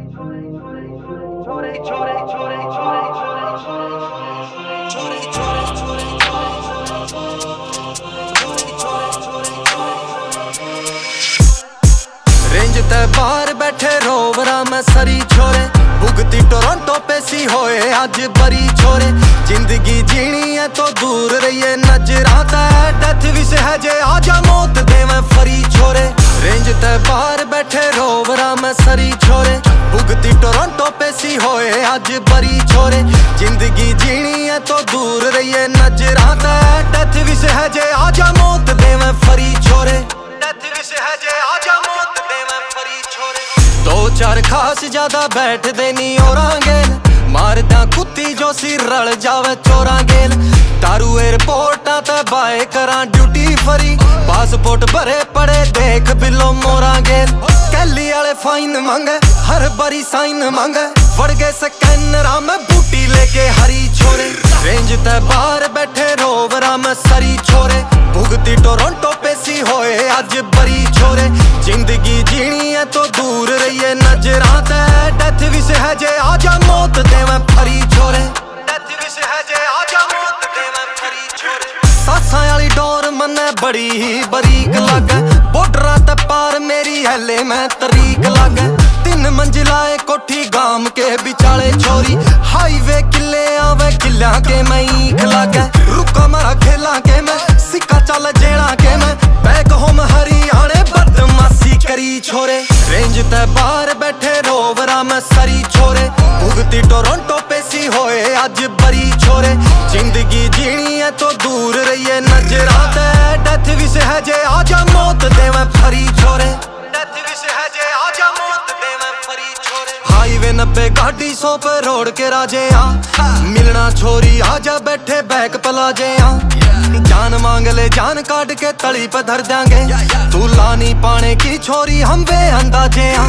Range ते बाहर बैठे रोवरा में सरी छोरे, भुगती टोरंटो पे सी होए आज बरी छोरे। जिंदगी जीनी है तो दूर रहिए नजरा ते, डेथ भी सहजे आजा मौत देवे फरी छोरे। रेंज ते बाहर बैठे रोवरा में सरी छोरे, भुगती टोरंटो पे सी होए आज बरी छोरे। जिंदगी जीनी है तो दूर रहिए नजरा ते, डेथ भी सहजे आजा मौत देवे फरी छोरे। डेथ भी सहजे आजा मौत देवे फरी छोरे। दो चार खास ज्यादा बैठदे नी औरांगेल, मारदा कुत्ती जो सिर रल जावे चोरांगेल। दारू एयरपोर्टा ते बाए करा ड्यूटी फरी, पासपोर्ट भरे पड़े देख बिलो मोरांगेल। कैली आले फाइन मंगे हर बारी साइन मंगे, वड़ गए स्कैनरा में बूटी लेके हरी छोरे। रेंज ते बाहर बैठे रोवरा में सरी छोरे, भुगती टोरंटो पे सी होए आज बरी छोरे। जिंदगी जीनी है तो दूर रहिए नजरा ते, डेथ भी सहजे आजा मौत देवे फरी छोरे। डेथ भी सहजे आजा मौत देवे फरी छोरे। सासां वाली डोर मन्ने बड़ी ही बरीक लागे, बॉर्डरां ते पार मेरी हेले में तरीक लागे। 3 मंजिला कोठी गाम के बिचाले छोरी, हाईवे किले आवे किला के मैं ईख लागे। रुका मारा खेला के मैं सिक्का चल जेड़ा के मैं, बैक होम हरियाणे बदमाशी करी छोरे। रेंज ते बाहर बैठे रोवरा में सरी छोरे, भुगती टोरंटो पे सी होए आज बरी छोरे। जिंदगी जीनी है तो दूर रहिए नजरा ते, डेथ भी सहजे आजा मौत देवे फरी छोरे। डेथ भी सहजे आजा मौत देवे फरी छोरे। हाईवे 90 गाड़ी 100 पे रोड के राजे आ, मिलना छोरी आजा बैठे बैक पलाजे आ। जान मांग ले जान काट के तली पे धर देंगे, तू लानी पाने की छोरी हम वे अंदाजे आ।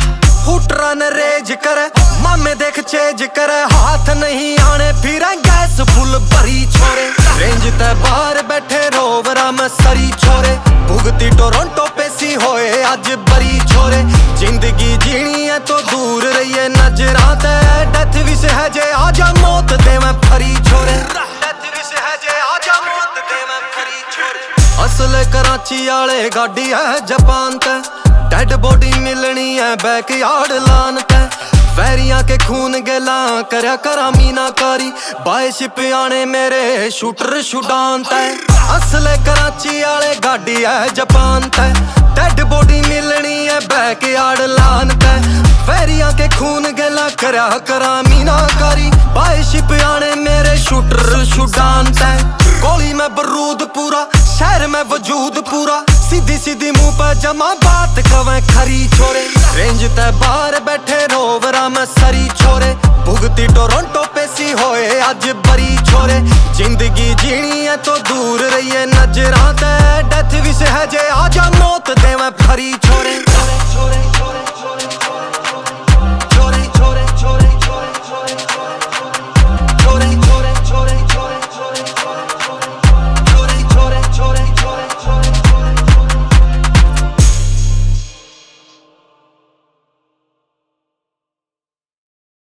हुटरा न रेज करे मामे देख चेज करे, हाथ नहीं आने फिर गैस फुल भरी छोरे। रेंज ते बाहर बैठे रोवरा में सरी छोरे, भुगती टोरंटो पे सी होए आज बरी छोरे। जिंदगी जीनी है तो दूर रहिए नजरा ते, डेथ भी सहजे आजा मौत देवे फरी छोरे। डेथ भी सहजे आजा मौत देवे फरी छोरे। असल कराची आले गाड़ी है जापान ते, डेड बॉडी मिलनी है बैकयार्ड लान ते। वैरियां के खून गेला करया करा मीनाकारी, बाय शिप आने मेरे शूटर शुडान ते। असले कराची आले गाड़ी है जापान ते, डेड बॉडी मिलनी है बैकयार्ड लान ते। वैरियां के खून गेला करया करा मीनाकारी, बाय शिप आने मेरे शूटर शुडान ते। गोली में बरूद पूरा शहर में वजूद पूरा, सीधी सीधी मुंह पे जमा बात कवे खरी छोरे। रेंज ते बाहर बैठे रोवरा में सरी छोरे, भुगती टोरंटो पे सी होए आज बरी छोरे। जिंदगी जीनी है तो दूर